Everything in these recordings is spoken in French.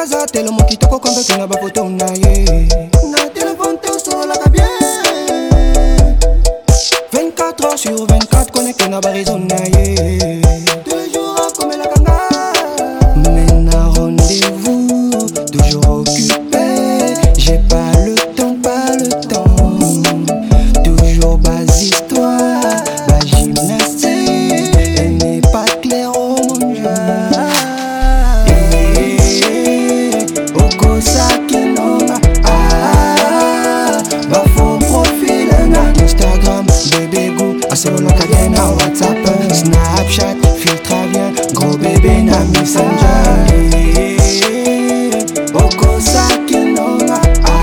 Gaza, tellement qui te coquante, tu n'as pas photo, na téléphone, t'es sur la bien. 24 heures sur 24, connecté na barison, na tous les jours, comme la ganga. Mais na rendez-vous, toujours occupé. J'ai pas le temps, pas le temps. Toujours bas histoire, bas gymnastique. Elle n'est pas claire au monde. Selon la cadenne à WhatsApp, Snapchat, filtre bien, gros bébé na Messenger. Oko Sakinona,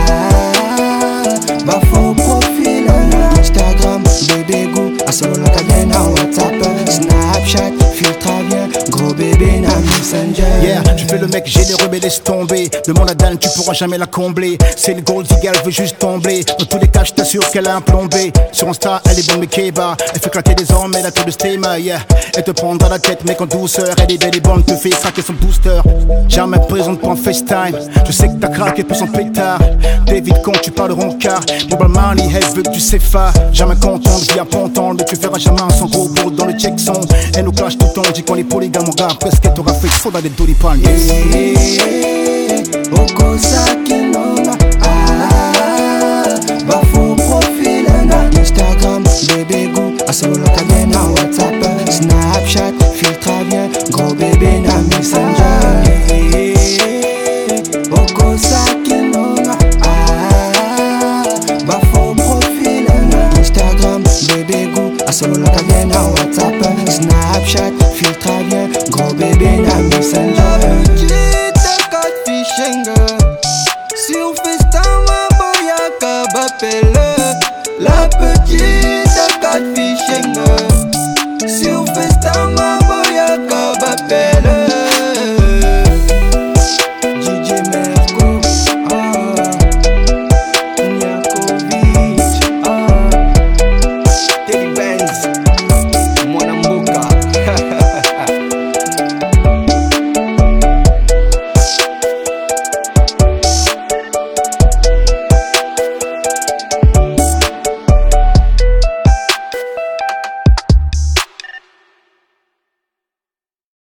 bah faux profil na Instagram, bébé goût. Selon la cadenne à WhatsApp, Snapchat, filtre bien, gros bébé na Messenger. Yeah, je fais le mec généreux mais laisse tomber. Demande à Dan, tu pourras jamais la combler. C'est le gold digger, elle veut juste tomber. Dans tous les cas, je t'assure qu'elle a un plombé. Sur Insta, elle est bonne mais Keba. Elle fait claquer des hommes, elle a tout de stéma, yeah. Elle te prendra la tête mec en douceur. Elle est belle et bonne, te fait craquer son booster. Jamais présente pour un FaceTime. Je sais que t'as craqué pour son pétard. David quand tu parles rencard. Global money, elle veut que tu sais pas. Jamais contente, vie à ponton. Mais tu feras jamais un sans gros bourre dans le check son. Elle nous clash tout le temps, dit qu'on est polygame, mon gars. Presque qu'elle t'aura fait trop dans des dolipan. Oko Sakinona, bah faux profil na Instagram, bébé goût. Selon la cadenne à WhatsApp, Snapchat, filtre bien, gros bébé na Messenger. Oko Sakinona, bah faux profil na Instagram, bébé goût. Selon la cadenne à WhatsApp, Snapchat, filtre bien, gros bébé na Messenger. Sur FaceTime, Boyaka Bapelle, la petite.